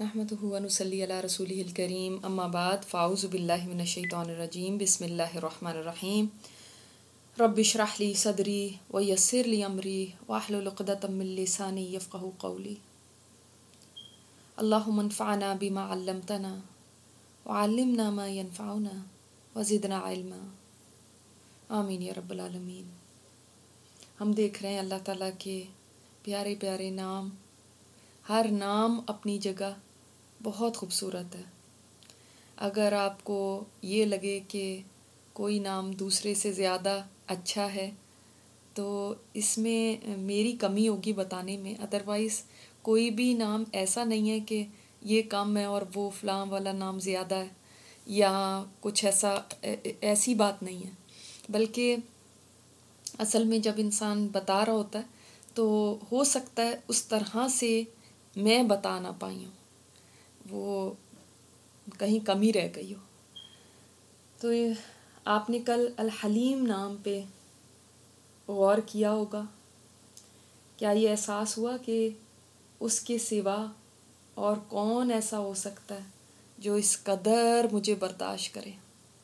نحمدہ و نصلی علی رسولہ الکریم اما بعد فاعوذ باللہ من الشیطان الرجیم بسم اللہ الرحمن الرحیم رب اشرح لی صدری ویسر لی امری واحلل عقدۃ من لسانی یفقہوا قولی اللہم انفعنا بما علمتنا وعلمنا ما ینفعنا وزدنا علما آمین یا رب العالمین۔ ہم دیکھ رہے ہیں اللہ تعالیٰ کے پیارے پیارے نام، ہر نام اپنی جگہ بہت خوبصورت ہے۔ اگر آپ کو یہ لگے کہ کوئی نام دوسرے سے زیادہ اچھا ہے تو اس میں میری کمی ہوگی بتانے میں، ادروائز کوئی بھی نام ایسا نہیں ہے کہ یہ کم ہے اور وہ فلاں والا نام زیادہ ہے یا کچھ ایسی بات نہیں ہے، بلکہ اصل میں جب انسان بتا رہا ہوتا ہے تو ہو سکتا ہے اس طرح سے میں بتا نہ پائی ہوں، وہ کہیں کمی رہ گئی ہو۔ تو آپ نے کل الحلیم نام پہ غور کیا ہوگا، کیا یہ احساس ہوا کہ اس کے سوا اور کون ایسا ہو سکتا ہے جو اس قدر مجھے برداشت کرے؟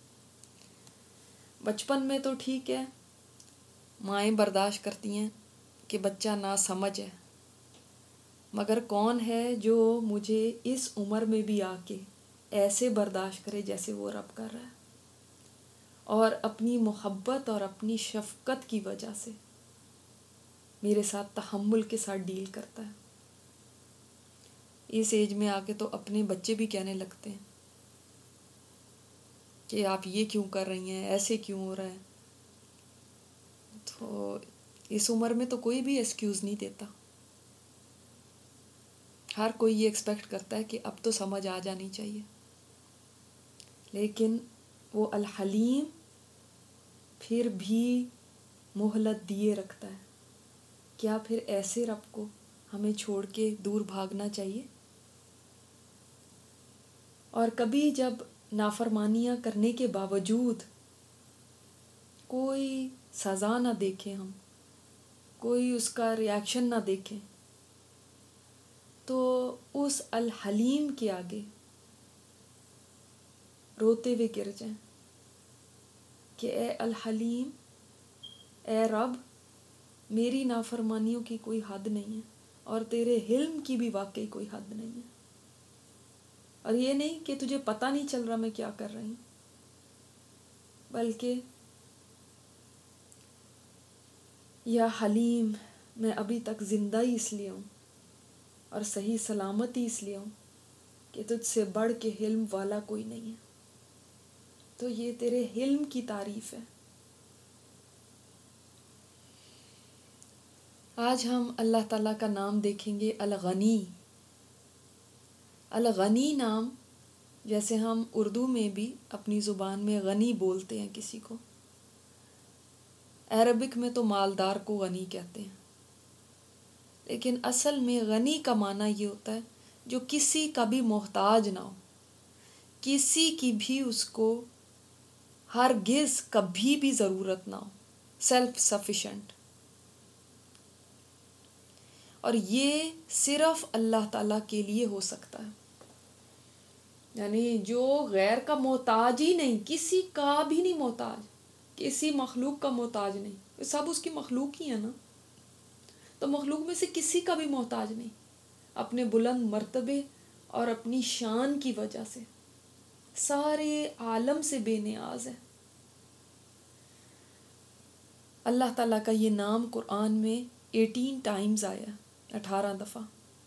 بچپن میں تو ٹھیک ہے، مائیں برداشت کرتی ہیں کہ بچہ نا سمجھ ہے، مگر کون ہے جو مجھے اس عمر میں بھی آ کے ایسے برداشت کرے جیسے وہ رب کر رہا ہے، اور اپنی محبت اور اپنی شفقت کی وجہ سے میرے ساتھ تحمل کے ساتھ ڈیل کرتا ہے۔ اس ایج میں آ کے تو اپنے بچے بھی کہنے لگتے ہیں کہ آپ یہ کیوں کر رہی ہیں، ایسے کیوں ہو رہا ہے۔ تو اس عمر میں تو کوئی بھی ایکسکیوز نہیں دیتا، ہر کوئی یہ ایکسپیکٹ کرتا ہے کہ اب تو سمجھ آ جانی چاہیے، لیکن وہ الحلیم پھر بھی مہلت دیے رکھتا ہے۔ کیا پھر ایسے رب کو ہمیں چھوڑ کے دور بھاگنا چاہیے؟ اور کبھی جب نافرمانیاں کرنے کے باوجود کوئی سزا نہ دیکھیں، ہم کوئی اس کا ریاکشن نہ دیکھیں، تو اس الحلیم کے آگے روتے ہوئے گر جائیں کہ اے الحلیم، اے رب، میری نافرمانیوں کی کوئی حد نہیں ہے اور تیرے حلم کی بھی واقعی کوئی حد نہیں ہے، اور یہ نہیں کہ تجھے پتہ نہیں چل رہا میں کیا کر رہی ہوں، بلکہ یا حلیم، میں ابھی تک زندہ ہی اس لیے ہوں اور صحیح سلامت ہی اس لیے ہوں کہ تجھ سے بڑھ کے حلم والا کوئی نہیں ہے، تو یہ تیرے حلم کی تعریف ہے۔ آج ہم اللہ تعالیٰ کا نام دیکھیں گے الغنی۔ الغنی نام، جیسے ہم اردو میں بھی اپنی زبان میں غنی بولتے ہیں کسی کو، عربک میں تو مالدار کو غنی کہتے ہیں، لیکن اصل میں غنی کا معنی یہ ہوتا ہے جو کسی کا بھی محتاج نہ ہو، کسی کی بھی اس کو ہرگز کبھی بھی ضرورت نہ ہو، سیلف سفیشینٹ۔ اور یہ صرف اللہ تعالیٰ کے لیے ہو سکتا ہے، یعنی جو غیر کا محتاج ہی نہیں، کسی کا بھی نہیں محتاج، کسی مخلوق کا محتاج نہیں، سب اس کی مخلوق ہی ہے نا، تو مخلوق میں سے کسی کا بھی محتاج نہیں، اپنے بلند مرتبے اور اپنی شان کی وجہ سے سارے عالم سے بے نیاز ہے۔ اللہ تعالیٰ کا یہ نام قرآن میں 18 ٹائمز آیا، 18 دفعہ۔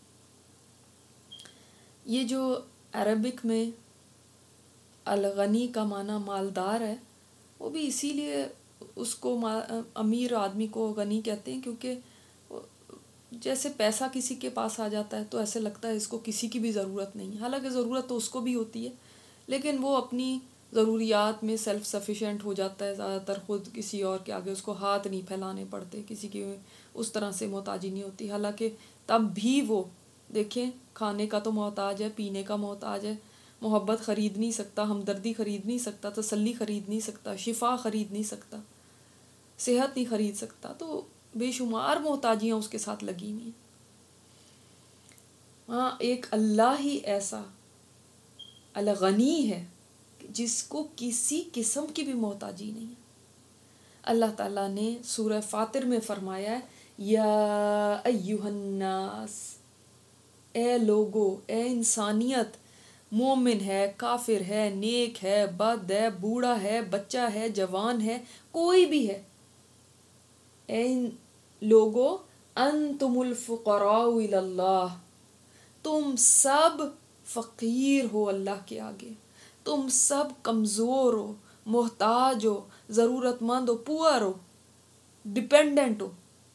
یہ جو عربک میں الغنی کا معنی مالدار ہے، وہ بھی اسی لیے اس کو امیر آدمی کو غنی کہتے ہیں، کیونکہ جیسے پیسہ کسی کے پاس آ جاتا ہے تو ایسے لگتا ہے اس کو کسی کی بھی ضرورت نہیں، حالانکہ ضرورت تو اس کو بھی ہوتی ہے، لیکن وہ اپنی ضروریات میں سیلف سفیشینٹ ہو جاتا ہے زیادہ تر، خود کسی اور کے آگے اس کو ہاتھ نہیں پھیلانے پڑتے، کسی کی اس طرح سے محتاجی نہیں ہوتی، حالانکہ تب بھی وہ دیکھیں کھانے کا تو محتاج ہے، پینے کا محتاج ہے، محبت خرید نہیں سکتا، ہمدردی خرید نہیں سکتا، تسلی خرید نہیں سکتا، شفا خرید نہیں سکتا، صحت نہیں خرید سکتا، تو بے شمار محتاجیاں اس کے ساتھ لگی ہوئی ہیں، ہاں ایک اللہ ہی ایسا الغنی ہے جس کو کسی قسم کی بھی محتاجی نہیں ہے. اللہ تعالیٰ نے سورہ فاطر میں فرمایا ہے یا ایہا الناس، اے لوگو، اے انسانیت، مومن ہے، کافر ہے، نیک ہے، بد ہے، بوڑھا ہے، بچہ ہے، جوان ہے، کوئی بھی ہے، اے لوگو انتم الفقراء الی اللہ، تم سب فقیر ہو اللہ کے آگے، تم سب کمزور ہو، محتاج ہو، ضرورت مند ہو، پور ہو، ڈپینڈنٹ ہو.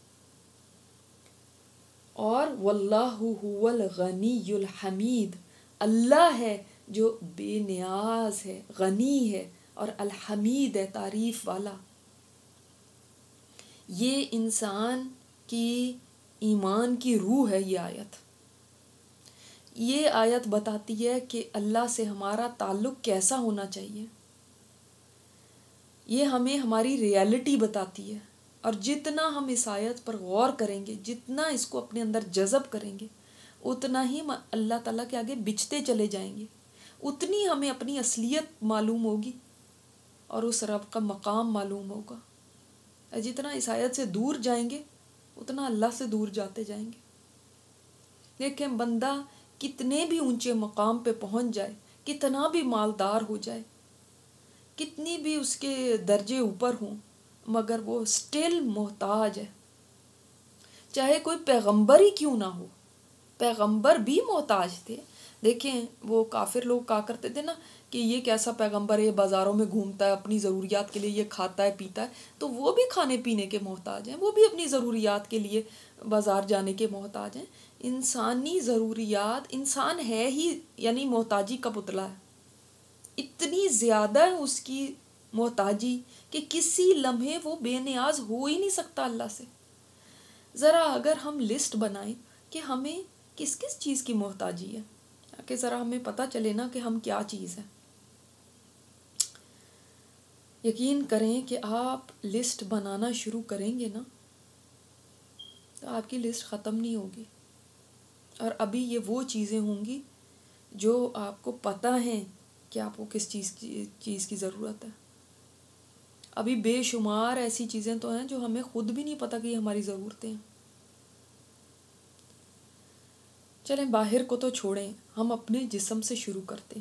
اور واللہ هو الغنی الحمید، اللہ ہے جو بے نیاز ہے، غنی ہے، اور الحمید ہے، تعریف والا. یہ انسان کی ایمان کی روح ہے. یہ آیت بتاتی ہے کہ اللہ سے ہمارا تعلق کیسا ہونا چاہیے. یہ ہمیں ہماری ریالٹی بتاتی ہے، اور جتنا ہم اس آیت پر غور کریں گے، جتنا اس کو اپنے اندر جذب کریں گے، اتنا ہی اللہ تعالیٰ کے آگے بچھتے چلے جائیں گے، اتنی ہمیں اپنی اصلیت معلوم ہوگی اور اس رب کا مقام معلوم ہوگا. جتنا اس آیت سے دور جائیں گے اتنا اللہ سے دور جاتے جائیں گے. دیکھیں بندہ کتنے بھی اونچے مقام پہ پہنچ جائے، کتنا بھی مالدار ہو جائے، کتنی بھی اس کے درجے اوپر ہوں، مگر وہ سٹل محتاج ہے. چاہے کوئی پیغمبر ہی کیوں نہ ہو، پیغمبر بھی محتاج تھے. دیکھیں وہ کافر لوگ کہا کرتے تھے نا کہ یہ کیسا پیغمبر ہے، بازاروں میں گھومتا ہے، اپنی ضروریات کے لیے یہ کھاتا ہے پیتا ہے. تو وہ بھی کھانے پینے کے محتاج ہیں، وہ بھی اپنی ضروریات کے لیے بازار جانے کے محتاج ہیں. انسانی ضروریات، انسان ہے ہی یعنی محتاجی کا پتلا ہے. اتنی زیادہ ہے اس کی محتاجی کہ کسی لمحے وہ بے نیاز ہو ہی نہیں سکتا اللہ سے. ذرا اگر ہم لسٹ بنائیں کہ ہمیں کس کس چیز کی محتاجی ہے، کہ ذرا ہمیں پتہ چلے نا کہ ہم کیا چیز ہیں. یقین کریں کہ آپ لسٹ بنانا شروع کریں گے نا تو آپ کی لسٹ ختم نہیں ہوگی. اور ابھی یہ وہ چیزیں ہوں گی جو آپ کو پتہ ہیں کہ آپ کو کس چیز کی ضرورت ہے. ابھی بے شمار ایسی چیزیں تو ہیں جو ہمیں خود بھی نہیں پتہ کہ یہ ہماری ضرورتیں ہیں. چلیں باہر کو تو چھوڑیں، ہم اپنے جسم سے شروع کرتے ہیں.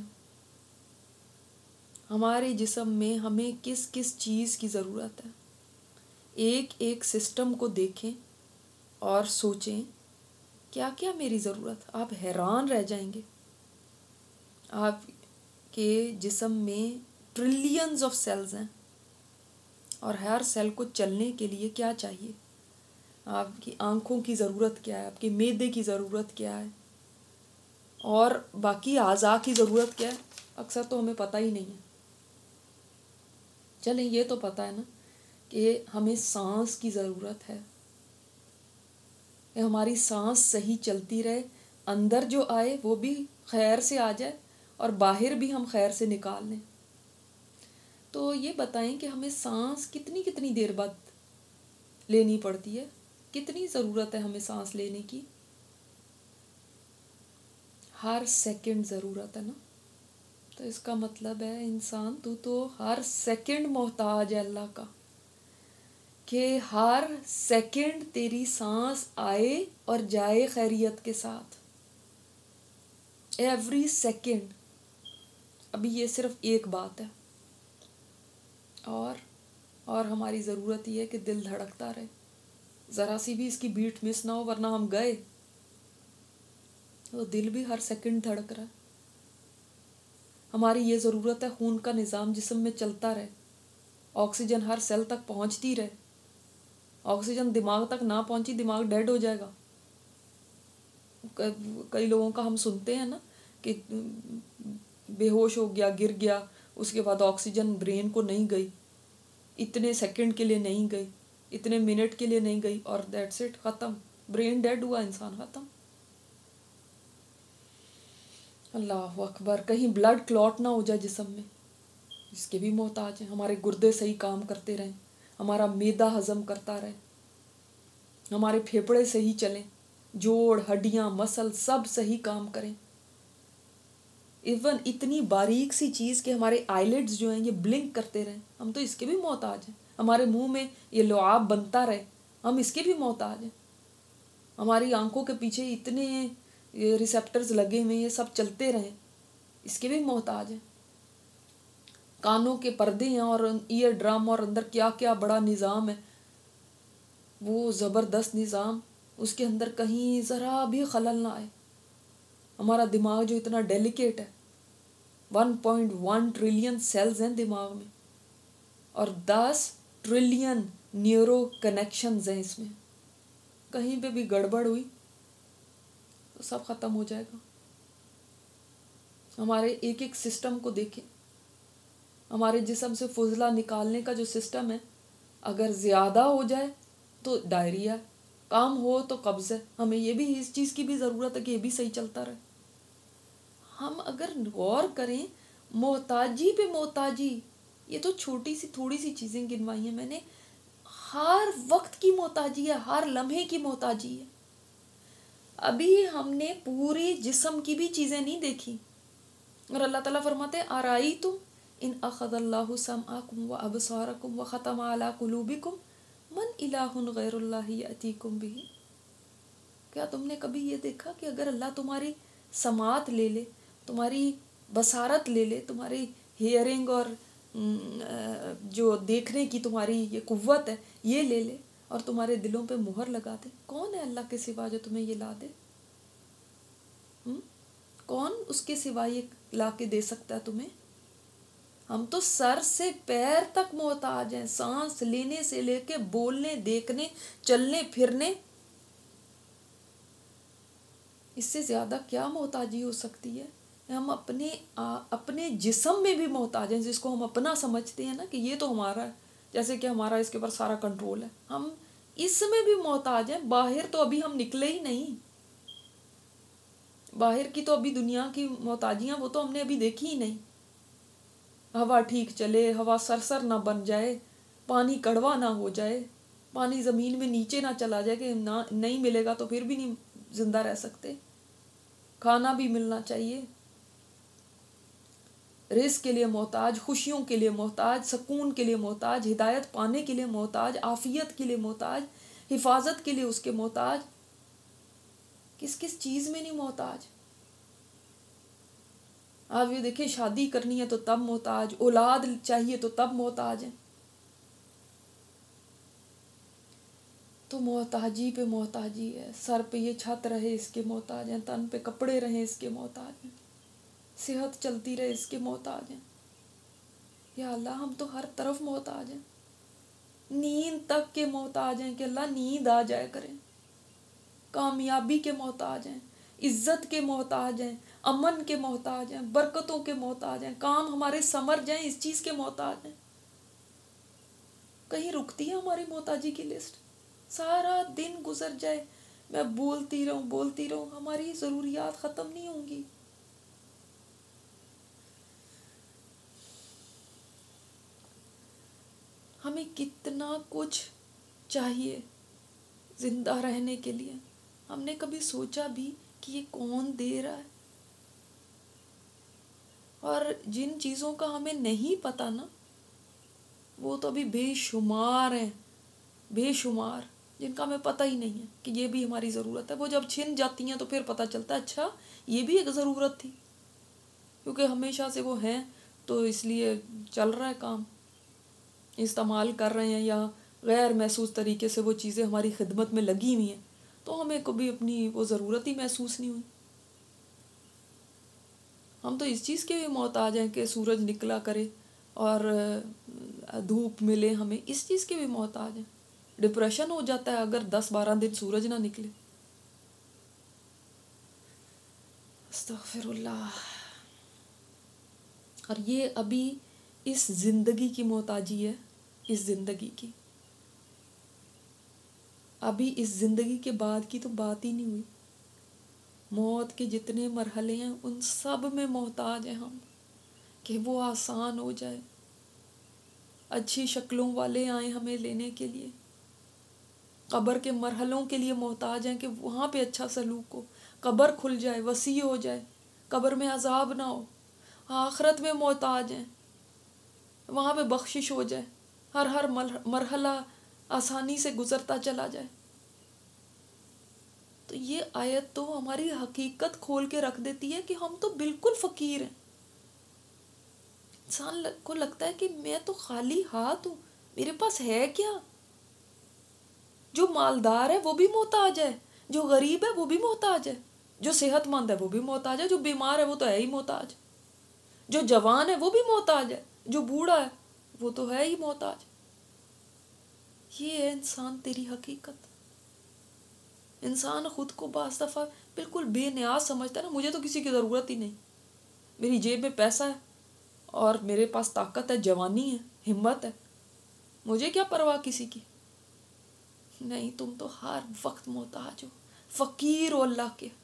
ہمارے جسم میں ہمیں کس کس چیز کی ضرورت ہے. ایک ایک سسٹم کو دیکھیں اور سوچیں کیا کیا میری ضرورت. آپ حیران رہ جائیں گے. آپ کے جسم میں ٹریلینز آف سیلز ہیں، اور ہر سیل کو چلنے کے لیے کیا چاہیے. آپ کی آنکھوں کی ضرورت کیا ہے، آپ کے معدے کی ضرورت کیا ہے، اور باقی اعضاء کی ضرورت کیا ہے. اکثر تو ہمیں پتہ ہی نہیں ہے. چلیں یہ تو پتہ ہے نا کہ ہمیں سانس کی ضرورت ہے، کہ ہماری سانس صحیح چلتی رہے، اندر جو آئے وہ بھی خیر سے آ جائے اور باہر بھی ہم خیر سے نکال لیں. تو یہ بتائیں کہ ہمیں سانس کتنی کتنی دیر بعد لینی پڑتی ہے، کتنی ضرورت ہے ہمیں سانس لینے کی. ہر سیکنڈ ضرورت ہے نا. تو اس کا مطلب ہے انسان تو ہر سیکنڈ محتاج ہے اللہ کا، کہ ہر سیکنڈ تیری سانس آئے اور جائے خیریت کے ساتھ. Every second. ابھی یہ صرف ایک بات ہے، اور ہماری ضرورت یہ ہے کہ دل دھڑکتا رہے، ذرا سی بھی اس کی بیٹ مس نہ ہو ورنہ ہم گئے. تو دل بھی ہر سیکنڈ دھڑک رہا ہے. ہماری یہ ضرورت ہے خون کا نظام جسم میں چلتا رہے، آکسیجن ہر سیل تک پہنچتی رہے. آکسیجن دماغ تک نہ پہنچی دماغ ڈیڈ ہو جائے گا. کئی لوگوں کا ہم سنتے ہیں نا کہ بے ہوش ہو گیا، گر گیا، اس کے بعد آکسیجن برین کو نہیں گئی، اتنے سیکنڈ کے لیے نہیں گئی، اتنے منٹ کے لیے نہیں گئی، اور دیٹس اٹ، ختم، برین ڈیڈ ہوا، انسان ختم. اللہ اکبر. کہیں بلڈ کلاٹ نہ ہو جائے جسم میں، اس کے بھی محتاج ہیں. ہمارے گردے صحیح کام کرتے رہیں، ہمارا معدہ ہضم کرتا رہے، ہمارے پھیپھڑے صحیح چلیں. جوڑ ہڈیاں مسل سب صحیح کام کریں. ایون اتنی باریک سی چیز کہ ہمارے آئیلڈز جو ہیں یہ بلنک کرتے رہیں، ہم تو اس کے بھی محتاج ہیں. ہمارے منہ میں یہ لعاب بنتا رہے، ہم اس کے بھی محتاج ہیں. ہماری آنکھوں کے پیچھے اتنے ریسیپٹرز لگے ہوئے یہ سب چلتے رہیں، اس کے بھی محتاج ہیں. کانوں کے پردے ہیں اور ایئر ڈرم اور اندر کیا کیا بڑا نظام ہے، وہ زبردست نظام، اس کے اندر کہیں ذرا بھی خلل نہ آئے. ہمارا دماغ جو اتنا ڈیلیکیٹ ہے، 1.1 ٹریلین سیلز ہیں دماغ میں اور 10 ٹریلین نیورو کنیکشنز ہیں اس میں. کہیں پہ بھی گڑبڑ ہوئی تو سب ختم ہو جائے گا. ہمارے ایک ایک سسٹم کو دیکھیں. ہمارے جسم سے فضلہ نکالنے کا جو سسٹم ہے، اگر زیادہ ہو جائے تو ڈائریا، کام ہو تو قبض ہے. ہمیں یہ بھی اس چیز کی بھی ضرورت ہے کہ یہ بھی صحیح چلتا رہے. ہم اگر غور کریں محتاجی پہ محتاجی، یہ تو چھوٹی سی تھوڑی سی چیزیں گنوائی ہیں میں نے، ہر وقت کی محتاجی ہے، ہر لمحے کی محتاجی ہے. ابھی ہم نے پوری جسم کی بھی چیزیں نہیں دیکھی. اور اللہ تعالیٰ فرماتے ہیں آرائیتم ان اخذ اللہ سمعکم وابصارکم وختم علی قلوبکم من الہ غیر اللہ یأتیکم بہ. کیا تم نے کبھی یہ دیکھا کہ اگر اللہ تمہاری سماعت لے لے، تمہاری بصارت لے لے، تمہاری ہیئرنگ اور جو دیکھنے کی تمہاری یہ قوت ہے یہ لے لے اور تمہارے دلوں پہ مہر لگا دے، کون ہے اللہ کے سوا جو تمہیں یہ لا دے؟ کون اس کے سوا یہ لا کے دے سکتا ہے تمہیں؟ ہم تو سر سے پیر تک محتاج ہیں، سانس لینے سے لے کے بولنے، دیکھنے، چلنے پھرنے. اس سے زیادہ کیا محتاجی ہو سکتی ہے؟ ہم اپنے جسم میں بھی محتاج ہیں، جس کو ہم اپنا سمجھتے ہیں نا کہ یہ تو ہمارا ہے، جیسے کہ ہمارا اس کے اوپر سارا کنٹرول ہے. ہم اس میں بھی محتاج ہیں. باہر تو ابھی ہم نکلے ہی نہیں، باہر کی تو ابھی دنیا کی محتاجیاں وہ تو ہم نے ابھی دیکھی ہی نہیں. ہوا ٹھیک چلے، ہوا سرسر نہ بن جائے، پانی کڑوا نہ ہو جائے، پانی زمین میں نیچے نہ چلا جائے کہ نہیں ملے گا تو پھر بھی نہیں زندہ رہ سکتے. کھانا بھی ملنا چاہیے. رزق کے لیے محتاج، خوشیوں کے لیے محتاج، سکون کے لیے محتاج، ہدایت پانے کے لیے محتاج، عافیت کے لیے محتاج، حفاظت کے لیے اس کے محتاج. کس کس چیز میں نہیں محتاج؟ آپ یہ دیکھیں شادی کرنی ہے تو تب محتاج، اولاد چاہیے تو تب محتاج ہیں. تو محتاجی پہ محتاجی ہے. سر پہ یہ چھت رہے اس کے محتاج ہیں، تن پہ کپڑے رہیں اس کے محتاج ہیں، صحت چلتی رہے اس کے محتاج ہیں. یا اللہ ہم تو ہر طرف محتاج ہیں. نیند تک کے محتاج ہیں کہ اللہ نیند آ جائے کریں. کامیابی کے محتاج ہیں، عزت کے محتاج ہیں، امن کے محتاج ہیں، برکتوں کے محتاج ہیں، کام ہمارے سمر جائیں اس چیز کے محتاج ہیں. کہیں رکتی ہے ہماری محتاجی کی لسٹ؟ سارا دن گزر جائے میں بولتی رہوں، ہماری ضروریات ختم نہیں ہوں گی. ہمیں کتنا کچھ چاہیے زندہ رہنے کے لیے. ہم نے کبھی سوچا بھی کہ یہ کون دے رہا ہے؟ اور جن چیزوں کا ہمیں نہیں پتہ نا، وہ تو ابھی بے شمار ہیں، بے شمار، جن کا ہمیں پتہ ہی نہیں ہے کہ یہ بھی ہماری ضرورت ہے. وہ جب چھن جاتی ہیں تو پھر پتہ چلتا ہے اچھا یہ بھی ایک ضرورت تھی. کیونکہ ہمیشہ سے وہ ہیں تو اس لیے چل رہا ہے کام، استعمال کر رہے ہیں، یا غیر محسوس طریقے سے وہ چیزیں ہماری خدمت میں لگی ہوئی ہیں تو ہمیں کبھی اپنی وہ ضرورت ہی محسوس نہیں ہوئی. ہم تو اس چیز کے بھی محتاج ہیں کہ سورج نکلا کرے اور دھوپ ملے، ہمیں اس چیز کے بھی محتاج ہیں. ڈپریشن ہو جاتا ہے اگر 10-12 دن سورج نہ نکلے. استغفر اللہ. اور یہ ابھی اس زندگی کی محتاجی ہے، اس زندگی کی. ابھی اس زندگی کے بعد کی تو بات ہی نہیں ہوئی. موت کے جتنے مرحلے ہیں ان سب میں محتاج ہیں ہم کہ وہ آسان ہو جائے، اچھی شکلوں والے آئیں ہمیں لینے کے لیے. قبر کے مرحلوں کے لیے محتاج ہیں کہ وہاں پہ اچھا سلوک ہو، قبر کھل جائے، وسیع ہو جائے، قبر میں عذاب نہ ہو۔ آخرت میں محتاج ہیں، وہاں پہ بخشش ہو جائے، ہر مرحلہ آسانی سے گزرتا چلا جائے۔ تو یہ آیت تو ہماری حقیقت کھول کے رکھ دیتی ہے کہ ہم تو بالکل فقیر ہیں۔ انسان کو لگتا ہے کہ میں تو خالی ہاتھ ہوں، میرے پاس ہے کیا؟ جو مالدار ہے وہ بھی محتاج ہے، جو غریب ہے وہ بھی محتاج ہے، جو صحت مند ہے وہ بھی محتاج ہے، جو بیمار ہے وہ تو ہے ہی محتاج، جو جوان ہے وہ بھی محتاج ہے، جو بوڑھا ہے وہ تو ہے ہی محتاج۔ یہ ہے انسان تیری حقیقت۔ انسان خود کو بعض دفعہ بالکل بے نیاز سمجھتا ہے نا، مجھے تو کسی کی ضرورت ہی نہیں، میری جیب میں پیسہ ہے اور میرے پاس طاقت ہے، جوانی ہے، ہمت ہے، مجھے کیا پرواہ کسی کی۔ نہیں، تم تو ہر وقت محتاج ہو، فقیر ہو اللہ کے۔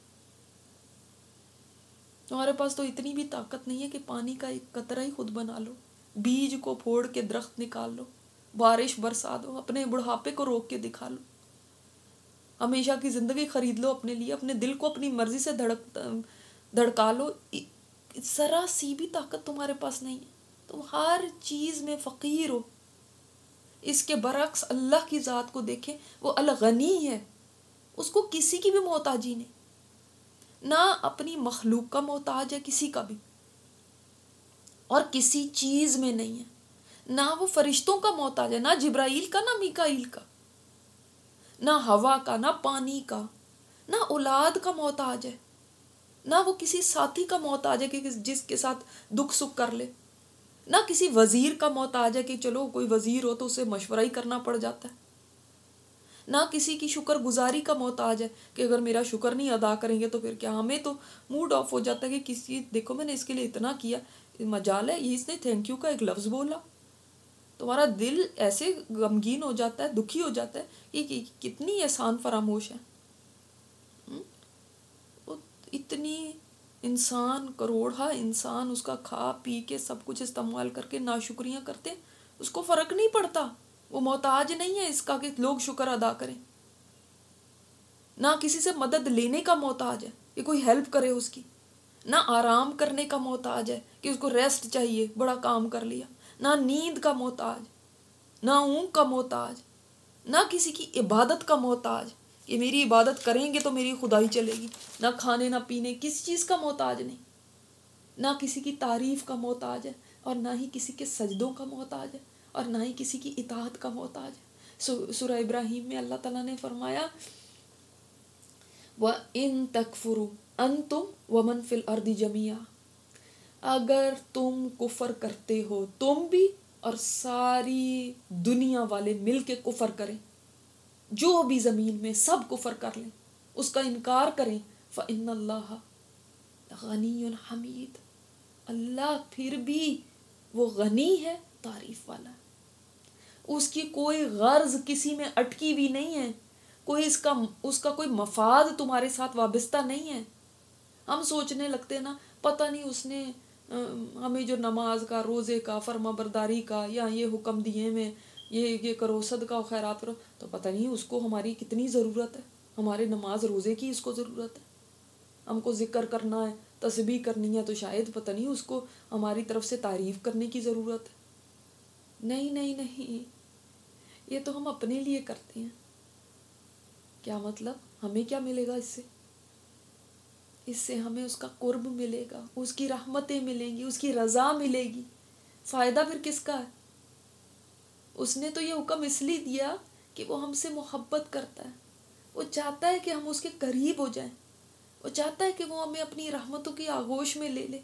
تمہارے پاس تو اتنی بھی طاقت نہیں ہے کہ پانی کا ایک قطرہ ہی خود بنا لو، بیج کو پھوڑ کے درخت نکال لو، بارش برسا دو، اپنے بڑھاپے کو روک کے دکھا لو، ہمیشہ کی زندگی خرید لو اپنے لیے، اپنے دل کو اپنی مرضی سے دھڑکا لو۔ ذرا سی بھی طاقت تمہارے پاس نہیں ہے، تم ہر چیز میں فقیر ہو۔ اس کے برعکس اللہ کی ذات کو دیکھیں، وہ الغنی ہے، اس کو کسی کی بھی محتاجی نہیں، نہ اپنی مخلوق کا محتاج ہے کسی کا بھی، اور کسی چیز میں نہیں ہے، نہ وہ فرشتوں کا محتاج ہے، نہ جبرائیل کا، نہ میکائیل کا، نہ ہوا کا، نہ پانی کا، نہ اولاد کا محتاج ہے، نہ وہ کسی ساتھی کا محتاج ہے کہ جس کے ساتھ دکھ سکھ کر لے، نہ کسی وزیر کا محتاج ہے کہ چلو کوئی وزیر ہو تو اسے مشورہ ہی کرنا پڑ جاتا ہے، نہ کسی کی شکر گزاری کا محتاج ہے کہ اگر میرا شکر نہیں ادا کریں گے تو پھر کیا۔ ہمیں تو موڈ آف ہو جاتا ہے کہ کسی دیکھو میں نے اس کے لیے اتنا کیا، مجال ہے یہ اس نے تھینک یو کا ایک لفظ بولا، تمہارا دل ایسے غمگین ہو جاتا ہے، دکھی ہو جاتا ہے کہ کتنی احسان فراموش ہے۔ اتنی انسان، کروڑا انسان اس کا کھا پی کے سب کچھ استعمال کر کے ناشکریاں کرتے، اس کو فرق نہیں پڑتا، وہ محتاج نہیں ہے اس کا کہ لوگ شکر ادا کریں، نہ کسی سے مدد لینے کا محتاج ہے کہ کوئی ہیلپ کرے اس کی، نہ آرام کرنے کا محتاج ہے کہ اس کو ریسٹ چاہیے، بڑا کام کر لیا، نہ نیند کا محتاج، نہ اونگ کا محتاج، نہ کسی کی عبادت کا محتاج کہ میری عبادت کریں گے تو میری خدائی چلے گی، نہ کھانے نہ پینے، کسی چیز کا محتاج نہیں، نہ کسی کی تعریف کا محتاج ہے، اور نہ ہی کسی کے سجدوں کا محتاج ہے، اور نہ ہی کسی کی اطاعت کا محتاج ہے۔ سورہ ابراہیم میں اللہ تعالیٰ نے فرمایا وَإِن تَكْفُرُوا أَنْتُمْ وَمَنْ فِي الْأَرْضِ جَمِيعًا، اگر تم کفر کرتے ہو، تم بھی اور ساری دنیا والے مل کے کفر کریں، جو بھی زمین میں سب کفر کر لیں، اس کا انکار کریں، فَإِنَّ اللَّهَ غَنِيٌّ حَمِيدٌ، اللہ پھر بھی وہ غنی ہے، تعریف والا ہے، اس کی کوئی غرض کسی میں اٹکی بھی نہیں ہے، کوئی اس کا کوئی مفاد تمہارے ساتھ وابستہ نہیں ہے۔ ہم سوچنے لگتے نا پتہ نہیں اس نے ہمیں جو نماز کا، روزے کا، فرما برداری کا، یا یہ حکم دیے میں یہ کرو، صدقہ و خیرات کرو، تو پتہ نہیں اس کو ہماری کتنی ضرورت ہے، ہمارے نماز روزے کی اس کو ضرورت ہے، ہم کو ذکر کرنا ہے، تسبیح کرنی ہے تو شاید پتہ نہیں اس کو ہماری طرف سے تعریف کرنے کی ضرورت ہے۔ نہیں نہیں نہیں، یہ تو ہم اپنے لیے کرتے ہیں۔ کیا مطلب؟ ہمیں کیا ملے گا اس سے؟ اس سے ہمیں اس کا قرب ملے گا، اس کی رحمتیں ملیں گی، اس کی رضا ملے گی۔ فائدہ پھر کس کا ہے؟ اس نے تو یہ حکم اس لیے دیا کہ وہ ہم سے محبت کرتا ہے، وہ چاہتا ہے کہ ہم اس کے قریب ہو جائیں، وہ چاہتا ہے کہ وہ ہمیں اپنی رحمتوں کی آغوش میں لے لے،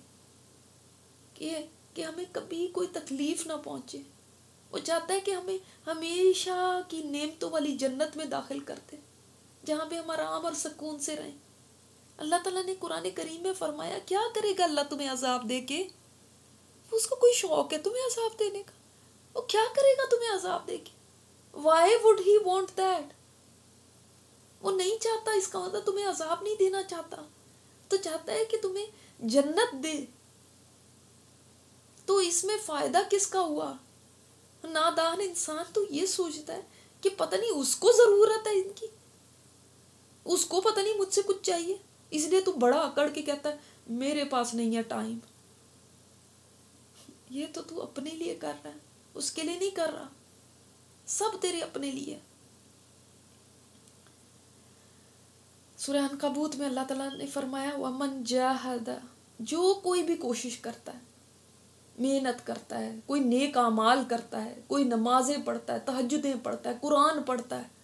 کہ ہمیں کبھی کوئی تکلیف نہ پہنچے، وہ چاہتا ہے کہ ہمیں ہمیشہ کی نعمتوں والی جنت میں داخل کر دے، جہاں پہ ہم آرام اور سکون سے رہیں۔ اللہ تعالیٰ نے قرآن کریم میں فرمایا کیا کرے گا اللہ تمہیں عذاب دے کے؟ اس کو کوئی شوق ہے تمہیں عذاب دینے کا؟ وہ کیا کرے گا تمہیں عذاب دے کے؟ Why would he want that؟ وہ نہیں چاہتا، اس کا مطلب تمہیں عذاب نہیں دینا چاہتا، تو چاہتا ہے کہ تمہیں جنت دے۔ تو اس میں فائدہ کس کا ہوا؟ نادان انسان تو یہ سوچتا ہے کہ پتہ نہیں اس کو ضرورت ہے ان کی، اس کو پتہ نہیں مجھ سے کچھ چاہیے، اس لیے تو بڑا اکڑ کے کہتا ہے میرے پاس نہیں ہے ٹائم۔ یہ تو اپنے لیے کر رہا ہے، اس کے لیے نہیں کر رہا، سب تیرے اپنے لیے۔ سورہ عنکبوت میں اللہ تعالیٰ نے فرمایا وَمَنْ جَاهَدَ، جو کوئی بھی کوشش کرتا ہے، محنت کرتا ہے، کوئی نیک اعمال کرتا ہے، کوئی نمازیں پڑھتا ہے، تہجدیں پڑھتا ہے، قرآن پڑھتا ہے،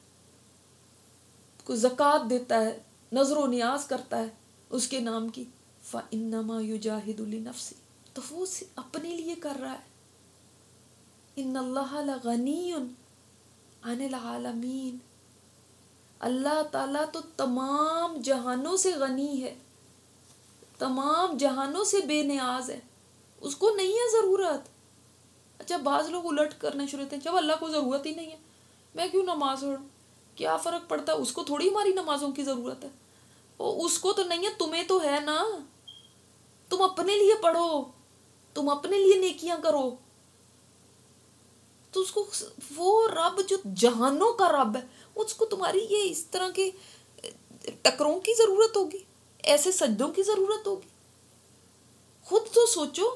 کوئی زکوٰۃ دیتا ہے، نظر و نیاز کرتا ہے اس کے نام کی، فَإِنَّمَا يُجَاهِدُ لِنَفْسِهِ، تو وہ اپنے لیے کر رہا ہے۔ إِنَّ اللَّهَ لَغَنِيٌّ عَنِ الْعَالَمِينَ، اللہ تعالیٰ تو تمام جہانوں سے غنی ہے، تمام جہانوں سے بے نیاز ہے، اس کو نہیں ہے ضرورت۔ اچھا بعض لوگ الٹ کرنے شروع ہوتے ہیں، جب اللہ کو ضرورت ہی نہیں ہے میں کیوں نماز پڑھوں، کیا فرق پڑتا ہے، اس کو تھوڑی ہماری نمازوں کی ضرورت ہے، اس کو تو نہیں ہے، تمہیں تو ہے نا، تم اپنے لیے پڑھو، تم اپنے لیے نیکیاں کرو، تو اس کو وہ رب جو جہانوں کا رب ہے اس کو تمہاری یہ اس طرح کے ٹکروں کی ضرورت ہوگی، ایسے سجدوں کی ضرورت ہوگی؟ خود تو سوچو۔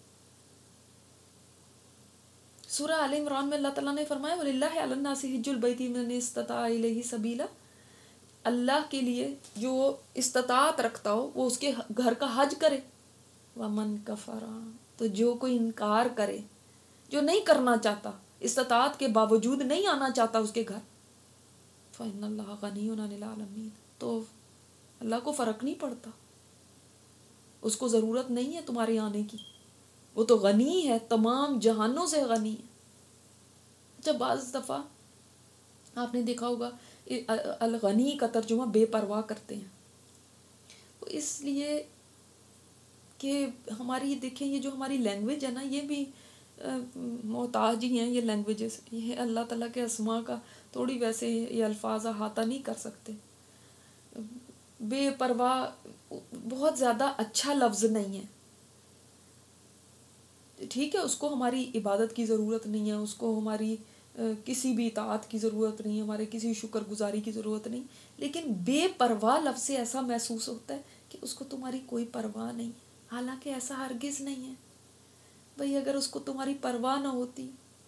سورہ آل عمران میں اللہ تعالیٰ نے فرمایا وَلِلَّهِ عَلَى النَّاسِ حِجُّ الْبَيْتِ مَنِ اسْتَطَاعَ إِلَيْهِ سَبِيلًا، اللہ کے لیے جو استطاعت رکھتا ہو وہ اس کے گھر کا حج کرے، وَمَنْ كَفَرَ، تو جو کوئی انکار کرے، جو نہیں کرنا چاہتا، استطاعت کے باوجود نہیں آنا چاہتا اس کے گھر، فَإِنَّ اللَّهَ غَنِيٌّ عَنِ الْعَالَمِينَ، تو اللہ کو فرق نہیں پڑتا، اس کو ضرورت نہیں ہے تمہارے آنے کی، وہ تو غنی ہے، تمام جہانوں سے غنی ہے۔ جب بعض دفعہ آپ نے دیکھا ہوگا الغنی کا ترجمہ بے پرواہ کرتے ہیں، اس لیے کہ ہماری دیکھیں یہ جو ہماری لینگویج ہے نا، یہ بھی محتاج ہی ہیں یہ لینگویجز، یہ اللہ تعالیٰ کے اسماء کا تھوڑی ویسے یہ الفاظ احاطہ نہیں کر سکتے۔ بے پرواہ بہت زیادہ اچھا لفظ نہیں ہے، ٹھیک ہے، اس کو ہماری عبادت کی ضرورت نہیں ہے، اس کو ہماری کسی بھی اطاعت کی ضرورت نہیں ہے، ہمارے کسی شکر گزاری کی ضرورت نہیں، لیکن بے پرواہ لفظ سے ایسا محسوس ہوتا ہے کہ اس کو تمہاری کوئی پرواہ نہیں، حالانکہ ایسا ہرگز نہیں ہے۔ بھئی اگر اس کو تمہاری پرواہ نہ ہوتی،